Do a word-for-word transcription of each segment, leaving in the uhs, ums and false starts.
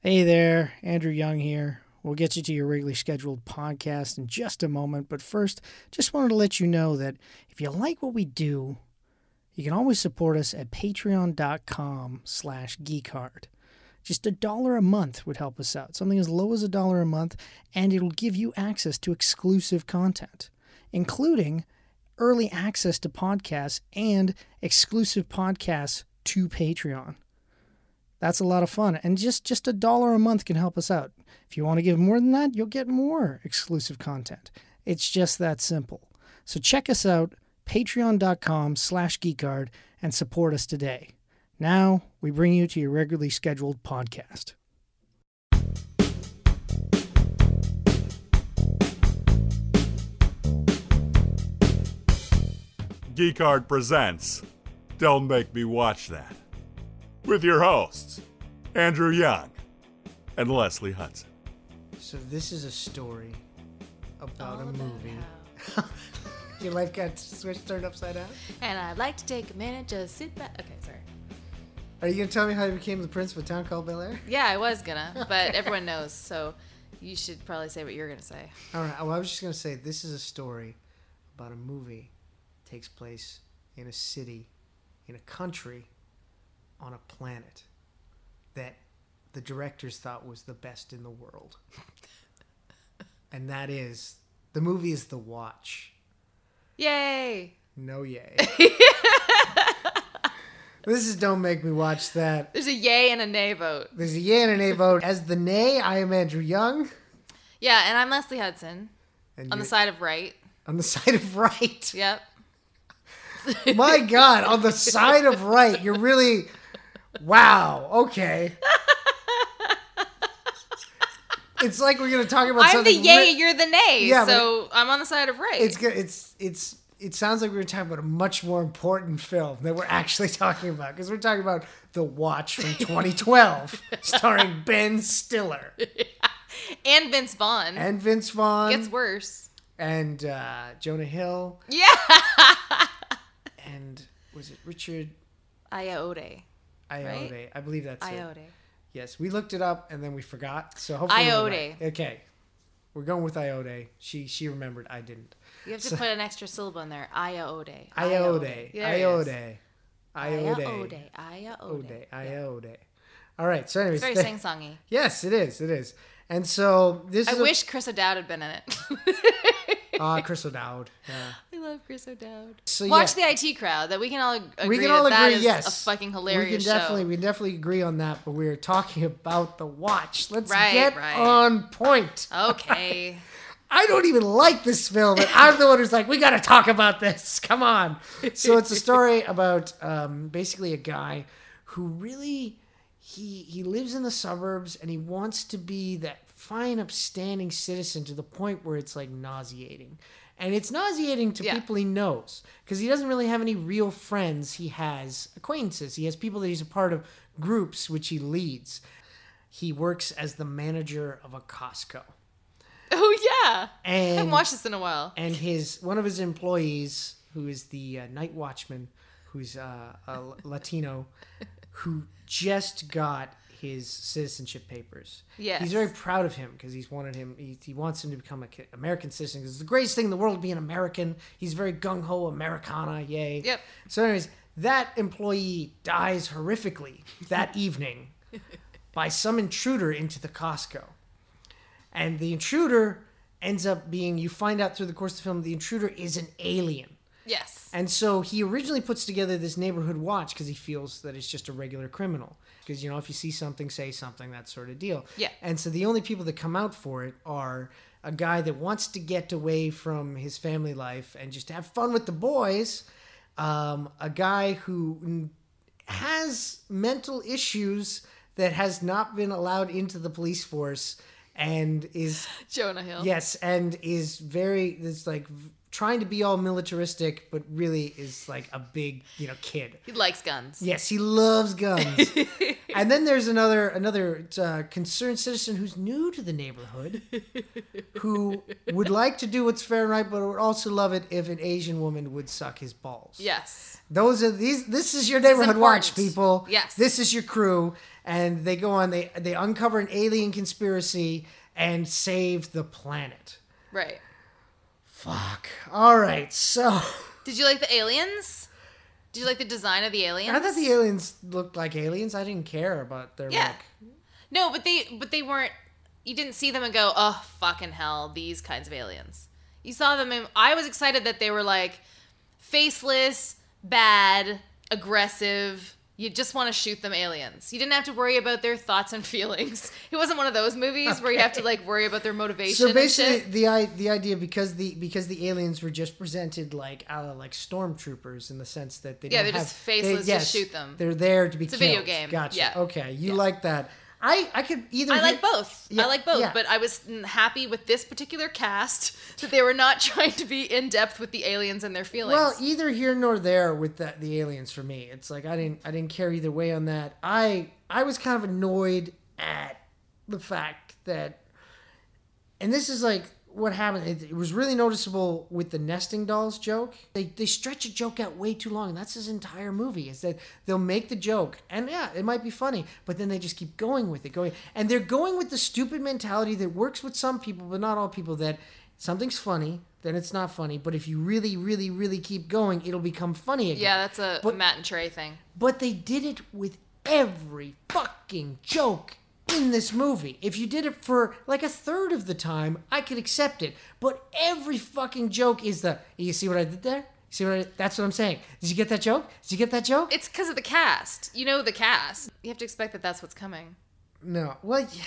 Hey there, Andrew Young here. We'll get you to your regularly scheduled podcast in just a moment, but first, just wanted to let you know that if you like what we do, you can always support us at patreon.com slash geekart. Just a dollar a month would help us out, something as low as a dollar a month, and it'll give you access to exclusive content, including early access to podcasts and exclusive podcasts to Patreon. That's a lot of fun, and just, just a dollar a month can help us out. If you want to give more than that, you'll get more exclusive content. It's just that simple. So check us out, patreon.com slash geekart, and support us today. Now, we bring you to your regularly scheduled podcast. Geekart presents Don't Make Me Watch That, with your hosts, Andrew Young and Leslie Hudson. So this is a story about All a about movie. how- Your life got switched, turned upside down? And I'd like to take a minute, just sit back. Okay, sorry. Are you going to tell me how you became the prince of a town called Bel Air? Yeah, I was gonna, but everyone knows, so you should probably say what you're gonna say. All right. Well, I was just going to say this is a story about a movie that takes place in a city, in a country, on a planet that the directors thought was the best in the world. And that is, the movie is The Watch. Yay! No yay. This is Don't Make Me Watch That. There's a yay and a nay vote. There's a yay and a nay vote. As the nay, I am Andrew Young. Yeah, and I'm Leslie Hudson, And on the you- side of right. On the side of right. Yep. My God, on the side of right. You're really... Wow. Okay. It's like we're going to talk about I'm the something... yay, ri- you're the nay, Yeah, but so I'm on the side of right. It's good. It's... It's... It sounds like we're talking about a much more important film that we're actually talking about, because we're talking about The Watch from twenty twelve, starring Ben Stiller and Vince Vaughn. and Vince Vaughn Gets worse. and uh, Jonah Hill Yeah! and was it Richard Iode. Iode? Right? I believe that's it. Iode. Yes, we looked it up and then we forgot. So hopefully we're Iode. right. Okay, we're going with Iode. She she remembered. I didn't. You have to So- put an extra syllable in there. Iode. Iode. There it is. Iode. Iode. Iode. Iode. Iode. Iode. All right. So anyways, It's very the- sing-songy. yes, it is. It is. And so this I is. wish Chris O'Dowd had been in it. Ah, Chris O'Dowd. Yeah. I love Chris O'Dowd. So Watch yeah, the I T Crowd. That we can all ag- agree. we can all that that agree. is Yes, a fucking hilarious We can definitely, show. we definitely agree on that. But we're talking about The Watch. Let's Right, get right. on point. Okay. I don't even like this film, and I'm the one who's like, we got to talk about this. Come on. So it's a story about um, basically a guy who really, he he lives in the suburbs, and he wants to be that fine, upstanding citizen to the point where it's like nauseating. And it's nauseating to Yeah. people he knows, because he doesn't really have any real friends. He has acquaintances. He has people that he's a part of, groups which he leads. He works as the manager of a Costco. Oh yeah. I And haven't watched this in a while. and his one of his employees, who is the uh, night watchman, who's uh, a Latino, who just got his citizenship papers. Yes. He's very proud of him because he's wanted him. He, he wants him to become an American citizen because it's the greatest thing in the world to be an American. He's very gung ho Americana, yay. Yep. So, anyways, that employee dies horrifically that evening by some intruder into the Costco. And the intruder ends up being, you find out through the course of the film, the intruder is an alien. Yes. And so he originally puts together this neighborhood watch because he feels that it's just a regular criminal. Because, you know, if you see something, say something, that sort of deal. Yeah. And so the only people that come out for it are a guy that wants to get away from his family life and just have fun with the boys, um, a guy who has mental issues that has not been allowed into the police force and is Jonah Hill. yes and is very is like trying to be all militaristic, but really is like a big, you know, kid. He likes guns. Yes, he loves guns. And then there's another another uh, concerned citizen who's new to the neighborhood, who would like to do what's fair and right, but would also love it if an Asian woman would suck his balls. Yes. Those are these. This is your neighborhood watch, important. people. Yes. This is your crew, and they go on. They they uncover an alien conspiracy and save the planet. Right. Fuck. All right. So. Did you like the aliens? Did you like the design of the aliens? I thought the aliens looked like aliens. I didn't care about their yeah. look. No, but they but they weren't. You didn't see them and go, oh, fucking hell, these kinds of aliens. You saw them and I was excited that they were like faceless, bad, aggressive. You just want to shoot them aliens. You didn't have to worry about their thoughts and feelings. It wasn't one of those movies okay. where you have to like worry about their motivation. So basically, and shit. the the idea because the because the aliens were just presented like uh, like stormtroopers in the sense that they yeah don't they're have, just faceless. They, yes, just shoot them. They're there to be. It's killed. a video game. Gotcha. Yeah. Okay, you yeah. like that. I, I could either... I like both. Yeah, I like both, yeah. but I was happy with this particular cast that they were not trying to be in-depth with the aliens and their feelings. Well, either here nor there with the, the aliens for me. It's like I didn't I didn't care either way on that. I I was kind of annoyed at the fact that... And this is like what happened. It, it was really noticeable with the nesting dolls joke. They they stretch a joke out way too long. And that's his entire movie. Is that they'll make the joke, and yeah, it might be funny, but then they just keep going with it, going, and they're going with the stupid mentality that works with some people, but not all people. That something's funny, then it's not funny. But if you really, really, really keep going, it'll become funny again. Yeah, that's a but, Matt and Trey thing. But they did it with every fucking joke in this movie. If you did it for like a third of the time, I could accept it. But every fucking joke is the, you see what I did there? See what I, that's what I'm saying. Did you get that joke? Did you get that joke? It's because of the cast. You know the cast. You have to expect that that's what's coming. No. Well, yeah.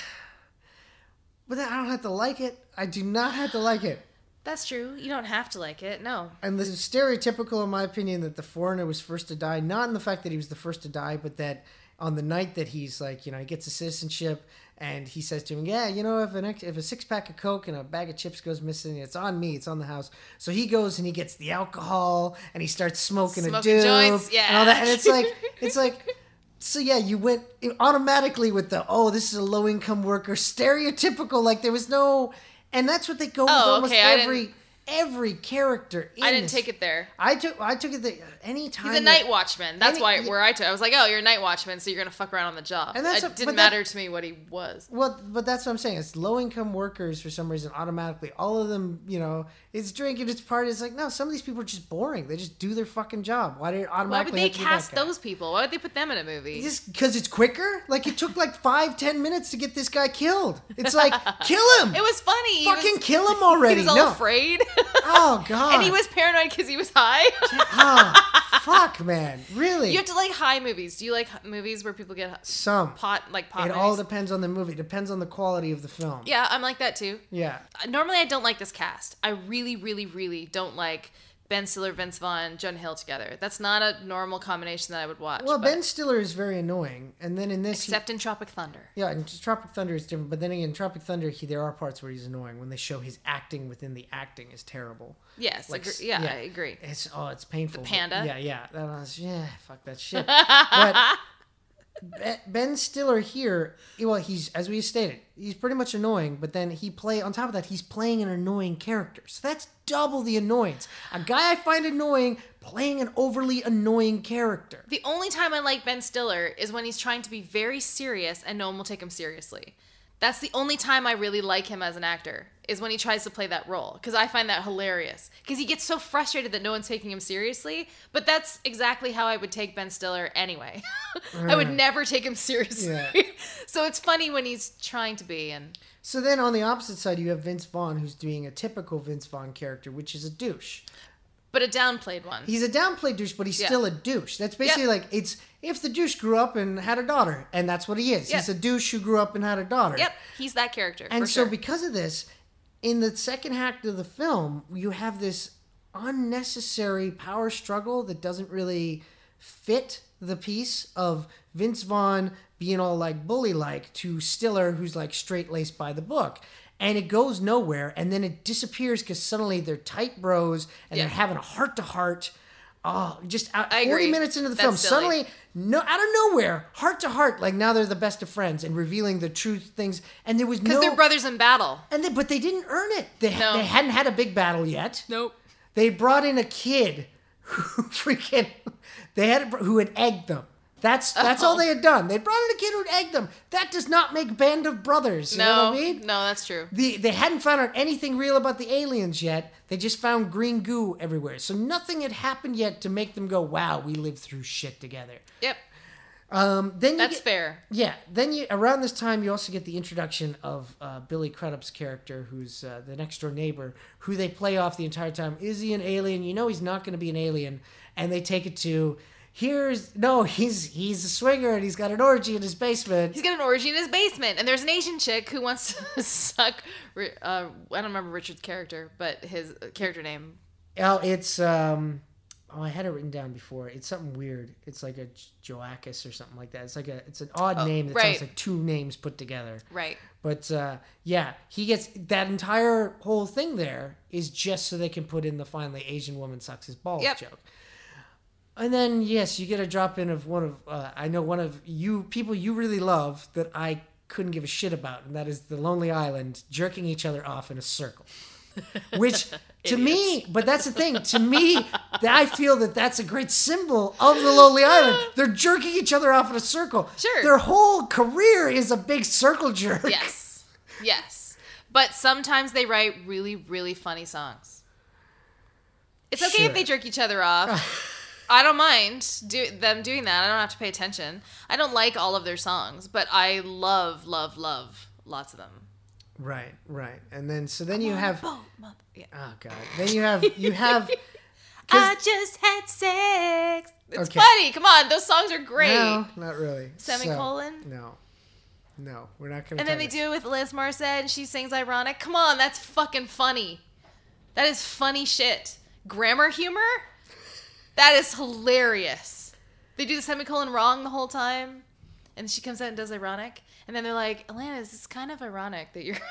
But then I don't have to like it. I do not have to like it. That's true. You don't have to like it. No. And this is stereotypical, in my opinion, that the foreigner was first to die. Not in the fact that he was the first to die, but that on the night that he's like, you know, he gets a citizenship and he says to him, yeah, you know, if an ex- if a six pack of Coke and a bag of chips goes missing, it's on me, it's on the house. So he goes and he gets the alcohol and he starts smoking, smoking a dope joints, yeah. and all that. And it's like, it's like, so yeah, you went automatically with the, oh, this is a low income worker, stereotypical, like there was no, and that's what they go with oh, almost okay, every. Every character in I didn't this. take it there. I took I took it the any time. He's a night watchman. That's any, why yeah. where I took. I was like, oh, you're a night watchman, so you're gonna fuck around on the job. And that's it a, didn't that, matter to me what he was. Well, but that's what I'm saying. It's low income workers for some reason automatically. All of them, you know, it's drinking, it's party. It's like no, some of these people are just boring. They just do their fucking job. Why did it automatically? Why would they have to be that cast guy? those people? Why would they put them in a movie? Just because it's quicker. Like it took like five, ten minutes to get this guy killed. It's like kill him. It was funny. Fucking he was, kill him already. He was all no. afraid. Oh god. And he was paranoid because he was high. Oh, fuck, man. Really? You have to like high movies. Do you like movies where people get some pot like pot? It movies? all depends on the movie. It depends on the quality of the film. Yeah, I'm like that too. Yeah. Normally, I don't like this cast. I really, really, really don't like Ben Stiller, Vince Vaughn, Jonah Hill together. That's not a normal combination that I would watch. Well, but, Ben Stiller is very annoying, and then in this, except in Tropic Thunder. He, yeah, in Tropic Thunder is different. But then again, in Tropic Thunder, he, there are parts where he's annoying. When they show his acting within the acting is terrible. Yes, Like, agree, yeah, yeah. I agree. It's oh, it's painful. The panda? But yeah, yeah, that was, yeah. Fuck that shit. But Ben Stiller here, well, he's as we stated, he's pretty much annoying. But then he play on top of that, he's playing an annoying character. So that's double the annoyance. A guy I find annoying playing an overly annoying character. The only time I like Ben Stiller is when he's trying to be very serious and no one will take him seriously. That's the only time I really like him as an actor, is when he tries to play that role. Because I find that hilarious. Because he gets so frustrated that no one's taking him seriously. But that's exactly how I would take Ben Stiller anyway. I would never take him seriously. Yeah. So it's funny when he's trying to be. And So then on the opposite side, you have Vince Vaughn, who's doing a typical Vince Vaughn character, which is a douche. But a downplayed one. He's a downplayed douche, but he's Yeah. still a douche. That's basically Yep. like, it's if the douche grew up and had a daughter, and that's what he is. Yep. He's a douche who grew up and had a daughter. Yep, he's that character. And for so sure. because of this, in the second act of the film, you have this unnecessary power struggle that doesn't really fit the piece of Vince Vaughn being all like bully-like to Stiller, who's like straight-laced by the book. And it goes nowhere, and then it disappears because suddenly they're tight bros, and Yeah. they're having a heart-to-heart. Oh, just out, I forty agree. minutes into the That's film, silly. suddenly, no, out of nowhere, heart to heart, like now they're the best of friends and revealing the true things. And there was Because no, they're brothers in battle. and they, but they didn't earn it. They No. they hadn't had a big battle yet. Nope. They brought in a kid who freaking they had who had egged them. That's that's Oh. all they had done. They brought in a kid who'd egged them. That does not make Band of Brothers. You no, know what I mean? no, that's true. The, they hadn't found out anything real about the aliens yet. They just found green goo everywhere. So nothing had happened yet to make them go, wow, we lived through shit together. Yep, Um, then you that's get, fair. Yeah. Then you around this time, you also get the introduction of uh, Billy Crudup's character, who's uh, the next door neighbor, who they play off the entire time. Is he an alien? You know he's not going to be an alien. And they take it to... Here's no, he's he's a swinger and he's got an orgy in his basement. He's got an orgy in his basement, and there's an Asian chick who wants to suck. Uh, I don't remember Richard's character, but his character name. Oh, it's um, oh, I had it written down before. It's something weird. It's like a Joachus or something like that. It's like a it's an odd Oh, name that right. sounds like two names put together. Right. But uh, yeah, he gets that entire whole thing. There is just so they can put in the finally Asian woman sucks his balls Yep. joke. And then, yes, you get a drop in of one of, uh, I know one of you, people you really love that I couldn't give a shit about, and that is the Lonely Island jerking each other off in a circle. Which, to me, but that's the thing, to me, I feel that that's a great symbol of the Lonely Island. They're jerking each other off in a circle. Sure. Their whole career is a big circle jerk. Yes. Yes. But sometimes they write really, really funny songs. It's okay Sure. if they jerk each other off. I don't mind do, them doing that. I don't have to pay attention. I don't like all of their songs, but I love, love, love lots of them. Right, right. And then, so then you have, Oh, mother. Yeah. oh God, then you have, you have, I just had sex. It's Okay. funny. Come on. Those songs are great. no, not really. Semicolon? So, no. No, we're not going to And then they do it with Liz Morissette, and she sings ironic. Come on, that's fucking funny. That is funny shit. Grammar humor? That is hilarious. They do the semicolon wrong the whole time, and she comes out and does ironic, and then they're like, Alanis, it's kind of ironic that you're...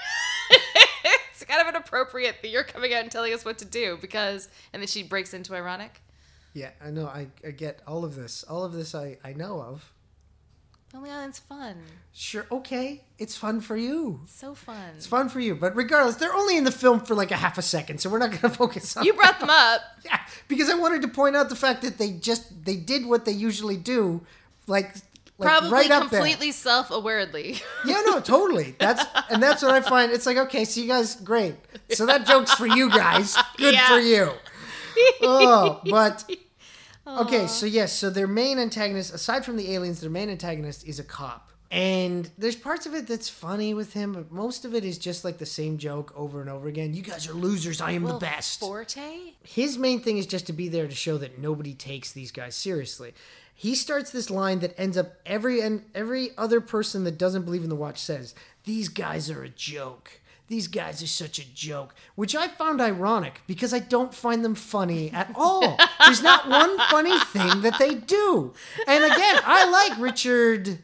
it's kind of inappropriate that you're coming out and telling us what to do, because... And then she breaks into ironic. Yeah, I know. I, I get all of this. All of this I, I know of. Lonely Island's fun. Sure, okay. It's fun for you. It's so fun. It's fun for you. But regardless, they're only in the film for like a half a second, so we're not going to focus on You brought them up. Yeah, because I wanted to point out the fact that they just, they did what they usually do, like, like Probably right up completely self-awaredly. there. Yeah, no, totally. That's, and that's what I find. It's like, okay, so you guys, great. So that joke's for you guys. Good Yeah. for you. Oh, but... Okay, so yes, so their main antagonist, aside from the aliens, their main antagonist is a cop. And there's parts of it that's funny with him, but most of it is just like the same joke over and over again. You guys are losers, I am Will the best. Forte? His main thing is just to be there to show that nobody takes these guys seriously. He starts this line that ends up every and every other person that doesn't believe in the watch says, these guys are a joke. These guys are such a joke, which I found ironic because I don't find them funny at all. There's not one funny thing that they do. And again, I like Richard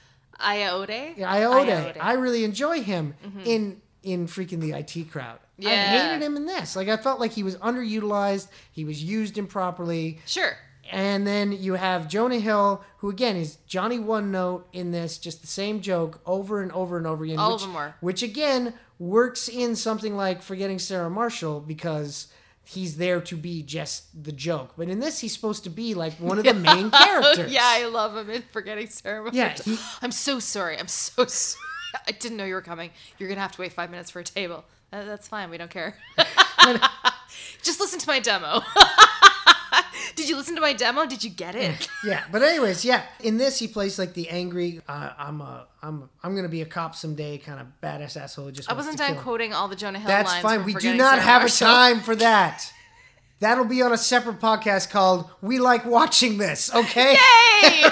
Iode? Iode. I really enjoy him in in freaking the I T Crowd. I Yeah. hated him in this. Like I felt like he was underutilized. He was used improperly. Sure. And then you have Jonah Hill, who again is Johnny One Note in this, just the same joke over and over and over again. All which, of them were. Which again works in something like Forgetting Sarah Marshall because he's there to be just the joke. But in this, he's supposed to be like one of the main characters. Yeah, I love him in Forgetting Sarah. Yeah, he- I'm so sorry. I'm so sorry. I didn't know you were coming. You're going to have to wait five minutes for a table. Uh, that's fine. We don't care. Just listen to my demo. Did you listen to my demo? Did you get it? Yeah, but anyways, yeah. In this, he plays like the angry. Uh, I'm a, I'm, I'm gonna be a cop someday, kind of badass asshole. Who just I wants wasn't to done kill him. quoting all the Jonah Hill That's lines. fine. from We do Forgetting not Sarah have Marshall. a time for that. That'll be on a separate podcast called "We Like Watching This." Okay. Yay!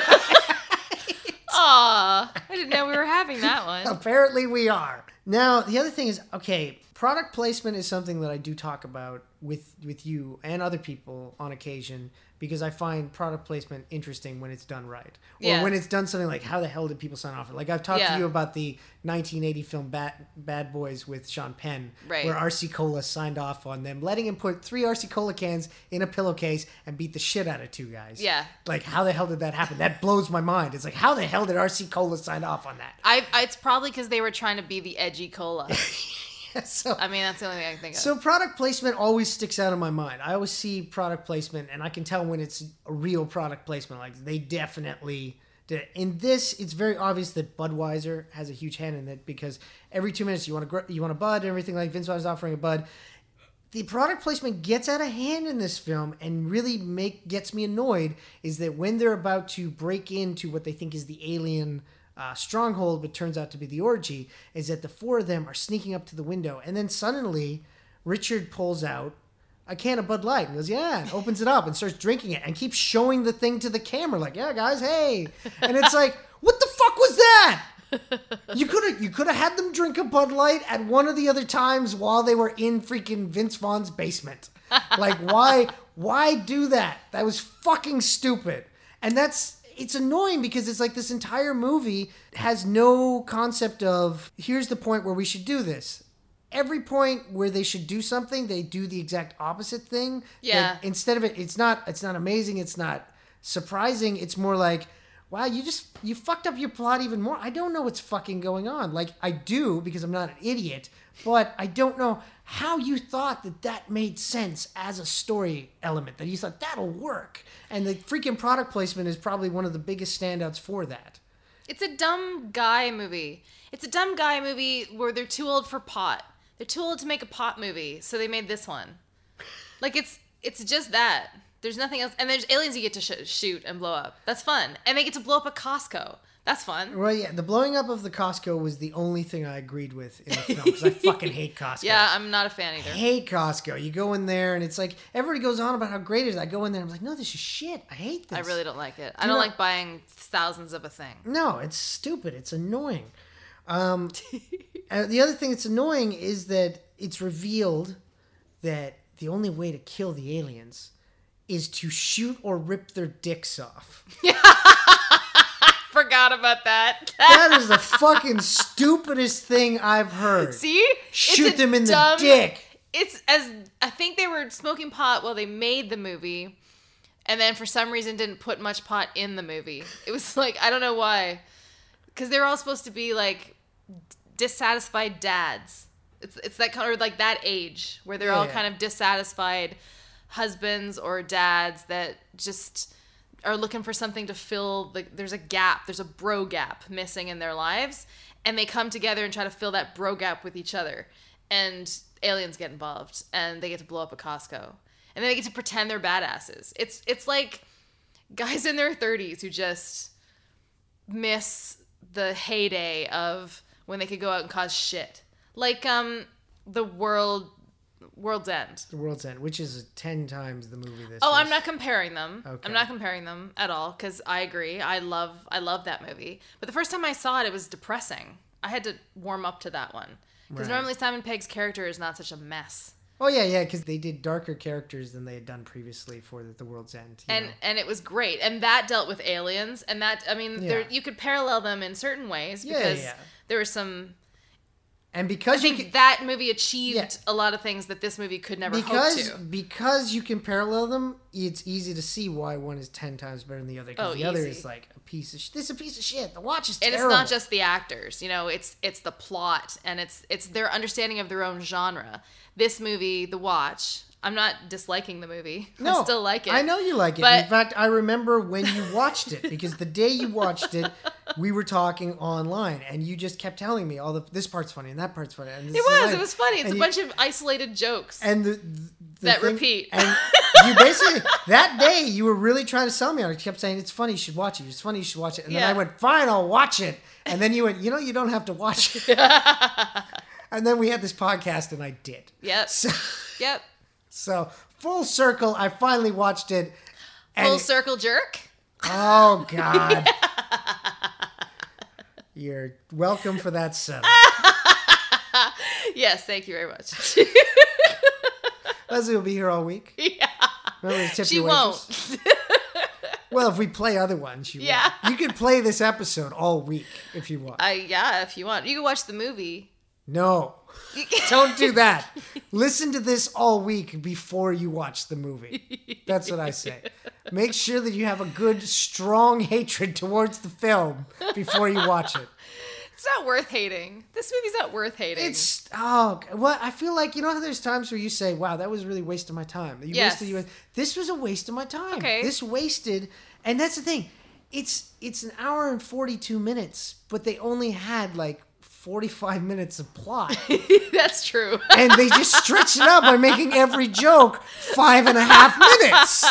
Aw, I didn't know we were having that one. Apparently, we are. Now, the other thing is, okay, product placement is something that I do talk about with with you and other people on occasion because I find product placement interesting when it's done right. Or Yeah. when it's done something like, how the hell did people sign off? Like, I've talked Yeah. to you about the nineteen eighty film Bad, Bad Boys with Sean Penn, Right. where R C Cola signed off on them, letting him put three R C Cola cans in a pillowcase and beat the shit out of two guys. Yeah. Like, how the hell did that happen? That blows my mind. It's like, how the hell did R C Cola sign off on that? I, I, it's probably because they were trying to be the edgy cola. so, I mean, that's the only thing I can think of. So product placement always sticks out in my mind. I always see product placement, and I can tell when it's a real product placement. Like, they definitely did it. In this, it's very obvious that Budweiser has a huge hand in it, because every two minutes you want a, you want a Bud and everything. Like, Vince Vaughn is offering a Bud. The product placement gets out of hand in this film and really make gets me annoyed, is that when they're about to break into what they think is the alien uh, stronghold, but turns out to be the orgy, is that the four of them are sneaking up to the window, and then suddenly Richard pulls out a can of Bud Light and goes, yeah, and opens it up and starts drinking it and keeps showing the thing to the camera like, yeah, guys, hey. And it's like, what the fuck was that? You could have you could have had them drink a Bud Light at one of the other times while they were in freaking Vince Vaughn's basement. Like, why why do that? That was fucking stupid. And that's it's annoying, because it's like this entire movie has no concept of, here's the point where we should do this. Every point where they should do something, they do the exact opposite thing. Yeah. That instead of it, it's not it's not amazing, it's not surprising, it's more like, wow, you just, you fucked up your plot even more. I don't know what's fucking going on. Like, I do, because I'm not an idiot, but I don't know how you thought that that made sense as a story element, that you thought that'll work. And the freaking product placement is probably one of the biggest standouts for that. It's a dumb guy movie. It's a dumb guy movie where they're too old for pot. They're too old to make a pot movie, so they made this one. Like, it's it's just that. There's nothing else. And there's aliens you get to sh- shoot and blow up. That's fun. And they get to blow up a Costco. That's fun. Well, yeah, the blowing up of the Costco was the only thing I agreed with in the film, because I fucking hate Costco. Yeah, I'm not a fan either. I hate Costco. You go in there, and it's like, everybody goes on about how great it is. I go in there, and I'm like, no, this is shit. I hate this. I really don't like it. Do I don't not- like buying thousands of a thing. No, it's stupid. It's annoying. Um, and the other thing that's annoying is that it's revealed that the only way to kill the aliens is to shoot or rip their dicks off. Forgot about that. That is the fucking stupidest thing I've heard. See? Shoot It's a them in dumb- the dick. It's as I think they were smoking pot while they made the movie, and then for some reason didn't put much pot in the movie. It was like, I don't know why, because they're all supposed to be like dissatisfied dads. It's it's that kind of like that age where they're Yeah, all yeah. kind of dissatisfied husbands or dads that just are looking for something to fill the, there's a gap, there's a bro gap missing in their lives, and they come together and try to fill that bro gap with each other. And aliens get involved, and they get to blow up a Costco, and then they get to pretend they're badasses. It's it's like guys in their thirties who just miss the heyday of when they could go out and cause shit, like um the world World's End. The World's End, which is ten times the movie this Oh, is. I'm not comparing them. Okay. I'm not comparing them at all, because I agree. I love I love that movie. But the first time I saw it, it was depressing. I had to warm up to that one. Because Right. normally Simon Pegg's character is not such a mess. Oh, yeah, yeah, because they did darker characters than they had done previously for The, the World's End. you And know. and it was great. And that dealt with aliens. And that, I mean, there, Yeah. you could parallel them in certain ways. Yeah, Because yeah. there were some... And I because you think can, that movie achieved Yeah. a lot of things that this movie could never because hope to. because you can parallel them, it's easy to see why one is ten times better than the other. Because Oh, the other easy. is like a piece of sh- this is a piece of shit. The watch is And terrible. it's not just the actors, you know, it's it's the plot, and it's it's their understanding of their own genre. This movie, The Watch, I'm not disliking the movie. No, I still like it. I know you like it. But- In fact, I remember when you watched it, because the day you watched it, we were talking online, and you just kept telling me all the this part's funny and that part's funny. And this It is was. funny. It was funny. It's And a you- bunch of isolated jokes. and the, the That thing- repeat. And you basically that day you were really trying to sell me on it. You kept saying it's funny, you should watch it. It's funny, you should watch it. And then Yeah. I went, fine, I'll watch it. And then you went, you know, you don't have to watch it. And then we had this podcast, and I did. Yep. So, Yep. so full circle, I finally watched it. And Full circle jerk. oh God. You're welcome for that setup. Yes, thank you very much. Leslie will be here all week. Yeah. Remember to tip She your waitress? won't. Well, if we play other ones, she Yeah. will. You could play this episode all week if you want. I yeah, if you want. You can watch the movie. No. Don't do that. Listen to this all week before you watch the movie. That's what I say. Make sure that you have a good, strong hatred towards the film before you watch it. It's not worth hating. This movie's not worth hating. It's oh well. I feel like you know how there's times where you say, "Wow, that was really a waste of my time." You Yes. wasted. You, this was a waste of my time. Okay. This wasted, and that's the thing. It's it's an hour and forty-two minutes, but they only had like forty-five minutes of plot, That's true. and they just stretched it out by making every joke five and a half minutes.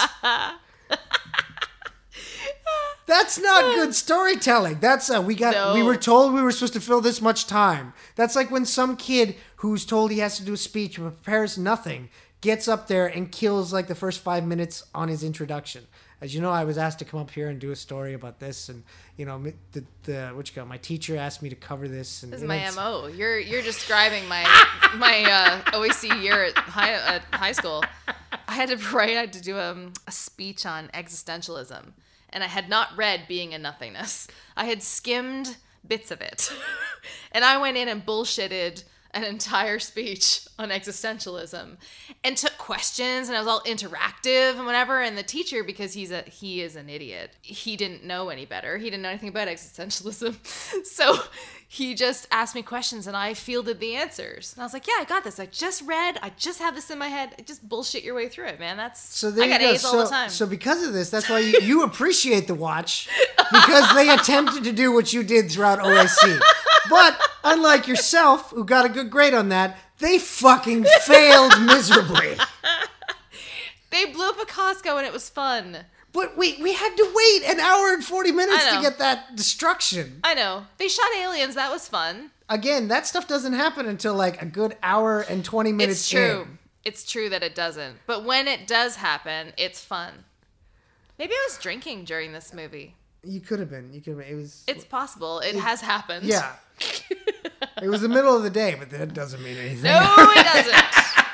That's not good storytelling. That's uh, we got. No. We were told we were supposed to fill this much time. That's like when some kid who's told he has to do a speech but prepares nothing gets up there and kills like the first five minutes on his introduction. As you know, I was asked to come up here and do a story about this, and you know, the the what you call my teacher asked me to cover this. And This is you know, my it's- M O. You're you're describing my my uh, O A C year at high at high school. I had to write. I had to do a, a speech on existentialism, and I had not read Being in Nothingness. I had skimmed bits of it, and I went in and bullshitted an entire speech on existentialism and took questions, and I was all interactive and whatever. And the teacher, because he's a he is an idiot, he didn't know any better. He didn't know anything about existentialism. So he just asked me questions and I fielded the answers. And I was like, yeah, I got this. I just read. I just have this in my head. Just bullshit your way through it, man. That's So there I got you go. A's So, all the time. so because of this, that's why you, you appreciate the watch, because they attempted to do what you did throughout O S C. But unlike yourself, who got a good grade on that, they fucking failed miserably. They blew up a Costco and it was fun. But we we had to wait an hour and forty minutes I to know. get that destruction. I know. They shot aliens. That was fun. Again, that stuff doesn't happen until like a good hour and twenty minutes It's true. in. It's true that it doesn't. But when it does happen, it's fun. Maybe I was drinking during this movie. You could have been. You could have been. It was. It's possible. It has happened. Yeah. It was the middle of the day, but that doesn't mean anything. No, it doesn't.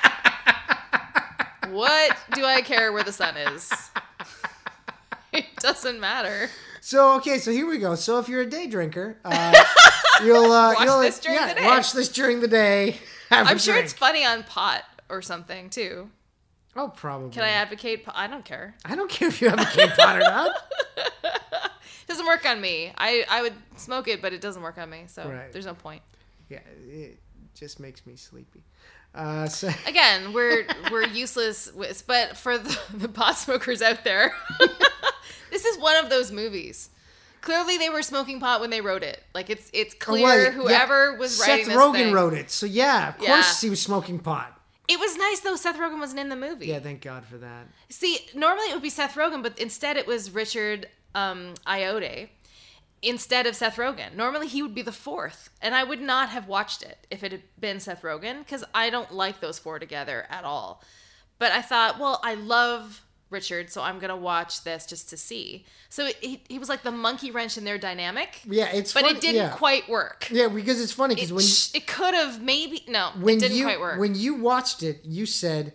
What do I care where the sun is? It doesn't matter. So okay, so here we go. So if you're a day drinker, uh, you'll uh, Watch you'll this during yeah, the day. watch this during the day. Have a I'm sure drink. it's funny on pot or something too. Oh, probably. Can I advocate pot? I don't care. I don't care if you have a Cape pot or not. It doesn't work on me. I, I would smoke it, but it doesn't work on me. So Right. there's no point. Yeah, it just makes me sleepy. Uh, so Again, we're we're useless. With, but for the, the pot smokers out there, this is one of those movies. Clearly, they were smoking pot when they wrote it. Like it's it's clear Oh, well, whoever yeah, was Seth writing this Rogen thing. wrote it, so yeah, of Yeah. course he was smoking pot. It was nice though. Seth Rogen wasn't in the movie. Yeah, thank God for that. See, normally it would be Seth Rogen, but instead it was Richard um, Ayoade instead of Seth Rogen. Normally he would be the fourth, and I would not have watched it if it had been Seth Rogen, because I don't like those four together at all. But I thought, well, I love Richard, so I'm going to watch this just to see. So it, he, he was like the monkey wrench in their dynamic, Yeah, it's but funny, it didn't yeah. quite work. Yeah, because it's funny because It, when you, sh- it could have maybe, no, when it didn't you quite work. when you watched it, you said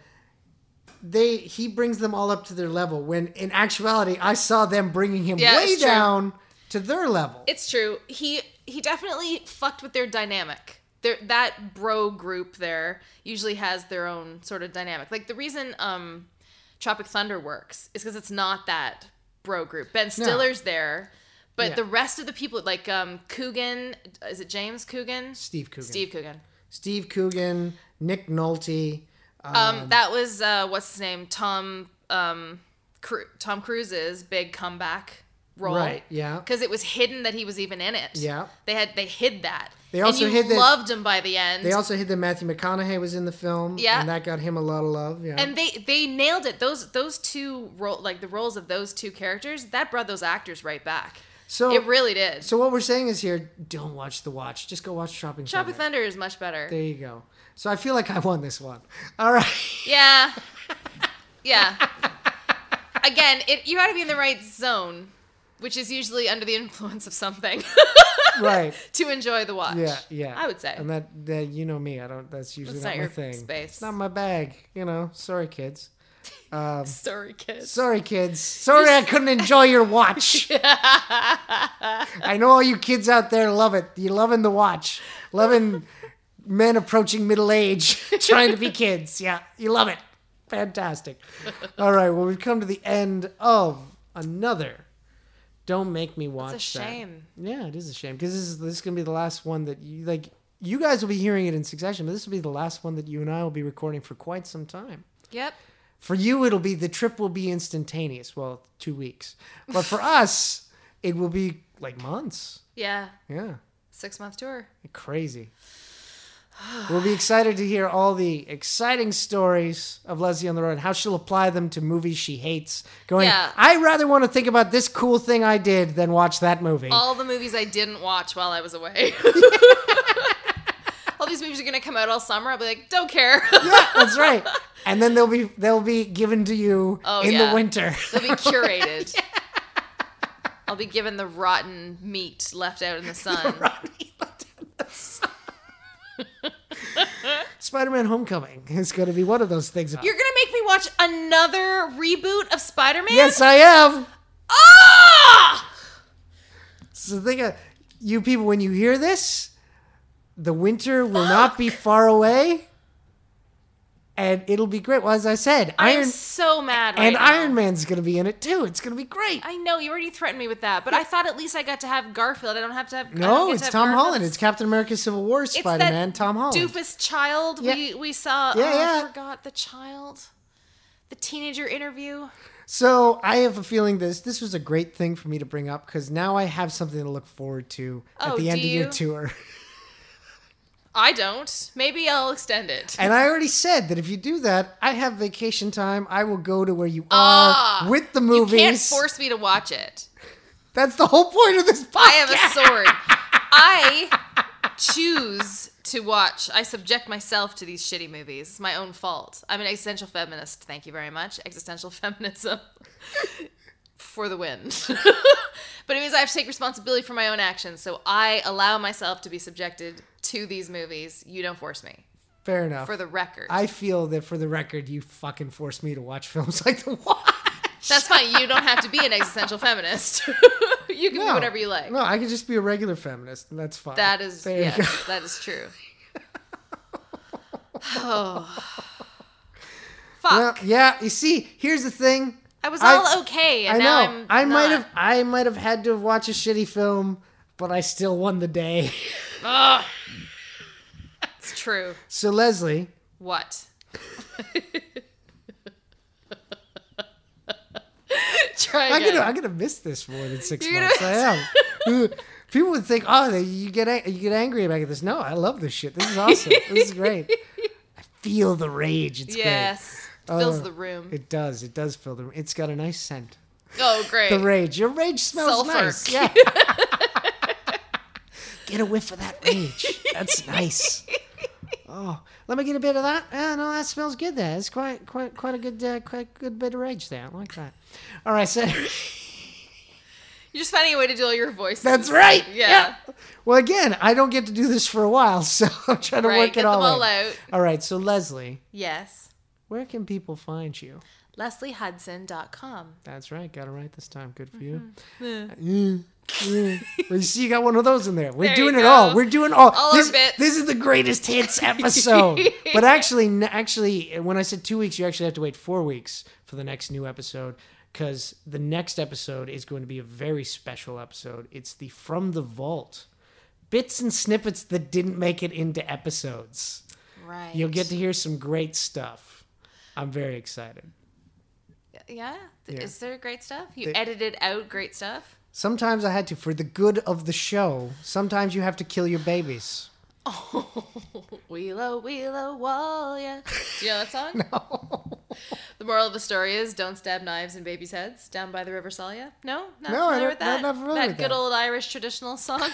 they he brings them all up to their level. When in actuality, I saw them bringing him Yeah, way it's true. down to their level. It's true. He he definitely fucked with their dynamic. Their, that bro group there usually has their own sort of dynamic. Like the reason um, Tropic Thunder works is because it's not that bro group. Ben Stiller's there, but Yeah. the rest of the people, like um, Coogan, is it James Coogan? Steve Coogan. Steve Coogan. Steve Coogan, Nick Nolte. Um, that was uh, what's his name? Tom um, Cru- Tom Cruise's big comeback role. Right, yeah. Because it was hidden that he was even in it. Yeah. They had they hid that. They also and you hid that- loved him by the end. They also hid that Matthew McConaughey was in the film. Yeah. And that got him a lot of love. Yeah. and they they nailed it. Those those two role like the roles of those two characters that brought those actors right back. so It really did. So what we're saying is here, don't watch The Watch. Just go watch Tropic Thunder. Tropic Thunder is much better. There you go. So I feel like I won this one. All right. Yeah. Yeah. Again, it you got to be in the right zone, which is usually under the influence of something. Right. To enjoy the watch. Yeah, yeah. I would say. And that, that you know me, I don't. That's usually That's not, not my your thing. space. It's not my bag. You know. Sorry, kids. Um, Sorry, kids. sorry, kids. Sorry, I couldn't enjoy your watch. I know all you kids out there love it. You loving the watch, loving men approaching middle age, trying to be kids. Yeah, you love it. Fantastic. All right. Well, we've come to the end of another Don't make me watch It's a that. shame. Yeah, it is a shame because this is this is gonna be the last one that you like. You guys will be hearing it in succession, but this will be the last one that you and I will be recording for quite some time. Yep. For you, it'll be the trip will be instantaneous. Well, two weeks, but for us, it will be like months. Yeah. Yeah, Six month tour. crazy. We'll be excited to hear all the exciting stories of Leslie on the road, how she'll apply them to movies she hates. Going, Yeah. I rather want to think about this cool thing I did than watch that movie. All the movies I didn't watch while I was away. All these movies are gonna come out all summer. I'll be like, don't care. Yeah, that's right. And then they'll be they'll be given to you Oh, in yeah. the winter. They'll be curated. I'll be given the rotten meat left out in the sun. Spider-Man Homecoming is going to be one of those things. You're gonna make me watch another reboot of Spider-Man? Yes, I am. Ah! So think of you people when you hear this, the winter will not be far away, and it'll be great. Well, as I said, I'm Iron so mad right and now. Iron Man's going to be in it too. It's going to be great. I know you already threatened me with that, but I thought at least I got to have Garfield. I don't have to have. I don't No, get it's to have Tom Garfield. Holland. It's Captain America: Civil War It's Spider-Man. that Tom Holland. Doofus child Yeah. we we saw. Yeah, oh, yeah. I forgot the child. The teenager interview. So I have a feeling this this was a great thing for me to bring up because now I have something to look forward to at Oh, the end do of your you? tour. I don't. Maybe I'll extend it. And I already said that if you do that, I have vacation time. I will go to where you are Ah, with the movies. You can't force me to watch it. That's the whole point of this podcast. I have a sword. I choose to watch. I subject myself to these shitty movies. It's my own fault. I'm an existential feminist. Thank you very much. Existential feminism for the win. But it means I have to take responsibility for my own actions. So I allow myself to be subjected to these movies. You don't force me. Fair enough. For the record. I feel that for the record, you fucking forced me to watch films like The Watch. That's fine. You don't have to be an existential feminist. You can be whatever you like. No, I could just be a regular feminist, and that's fine. That is, There you yes, go. that is true. Oh. Fuck. Well, yeah, you see, here's the thing. I was I- all okay, and I know. now I'm I might not. have I might have had to watch a shitty film, but I still won the day. Ugh. It's true. So Leslie, What? Try I'm again. gonna I'm gonna miss this more than six You're months. gonna I am. People would think, oh, they- you get ang- you get angry about this. No, I love this shit. This is awesome. This is great. I feel the rage. It's Yes. It fills Oh, the room. great. It does. It does fill the room. It's got a nice scent. Oh, great. The rage. Your rage smells Sulfur. nice. Yeah. Get a whiff of that rage. That's nice. Oh, let me get a bit of that. Yeah, no, that smells good. There, it's quite, quite, quite a good, uh, quite good bit of rage there. I like that. All right, so You're just finding a way to do all your voices. that's right. Yeah. Well, again, I don't get to do this for a while, so I'm trying to Right, work get it all, them all in. out. All right, so Leslie, Yes. where can people find you? Leslie Hudson dot com. That's right. Got it right this time. Good for you. Mm-hmm. Yeah. Well, you see, you got one of those in there. We're There doing you it go. all. We're doing all. All our this, bits. this is the greatest hits episode. But actually, n- actually, when I said two weeks, you actually have to wait four weeks for the next new episode because the next episode is going to be a very special episode. It's the From the Vault. Bits and snippets that didn't make it into episodes. Right. You'll get to hear some great stuff. I'm very excited. Yeah? Yeah. Is there great stuff? You They- edited out great stuff? Sometimes I had to, for the good of the show, sometimes you have to kill your babies. Oh, Wheelo, Wheelo, wall, yeah. Do you know that song? No. The moral of the story is don't stab knives in babies' heads down by the River Salya. No? Not No, I familiar don't- with that? not familiar that with good that. old Irish traditional song?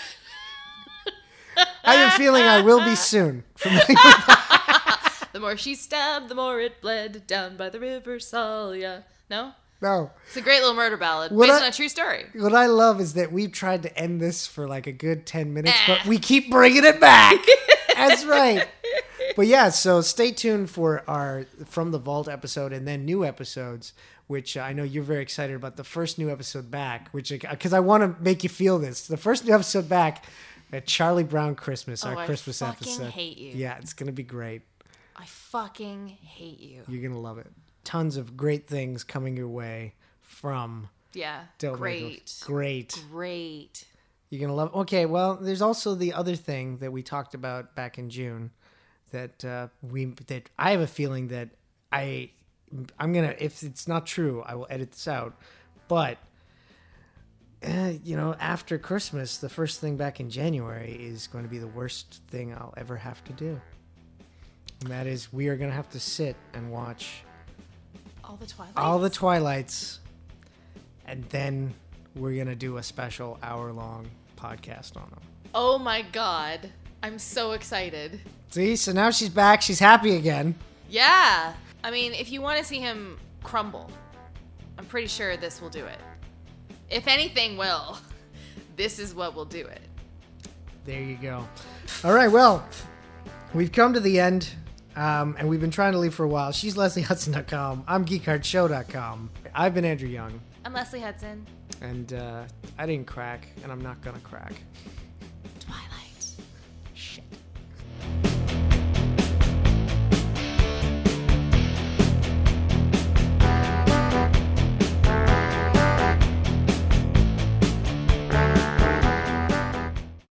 I have a feeling I will be soon. The more she stabbed, the more it bled down by the River Salya. No? No. It's a great little murder ballad What based I- on a true story. What I love is that we've tried to end this for like a good ten minutes, but we keep bringing it back. That's right. But yeah, so stay tuned for our From the Vault episode and then new episodes, which I know you're very excited about. The first new episode back, which, because I want to make you feel this. The first new episode back, at Charlie Brown Christmas, Oh, our I Christmas fucking episode. hate you. Yeah, it's going to be great. I fucking hate you. You're going to love it. Tons of great things coming your way from Yeah. Don't Great. Make Me. Great. Great. You're going to love Okay, well, there's also the other thing that we talked about back in June that uh, we that I have a feeling that I I'm going to, if it's not true, I will edit this out. But uh, you know, after Christmas, the first thing back in January is going to be the worst thing I'll ever have to do. And that is we are going to have to sit and watch All the Twilights. all the Twilights, and then we're going to do a special hour-long podcast on them. Oh my God. I'm so excited. See, so now she's back. She's happy again. Yeah. I mean, if you want to see him crumble, I'm pretty sure this will do it. If anything will, this is what will do it. There you go. All right, well, we've come to the end, um, and we've been trying to leave for a while. She's Leslie Hudson dot com. I'm Geek Hard Show dot com. I've been Andrew Young. I'm Leslie Hudson. And uh, I didn't crack, and I'm not going to crack.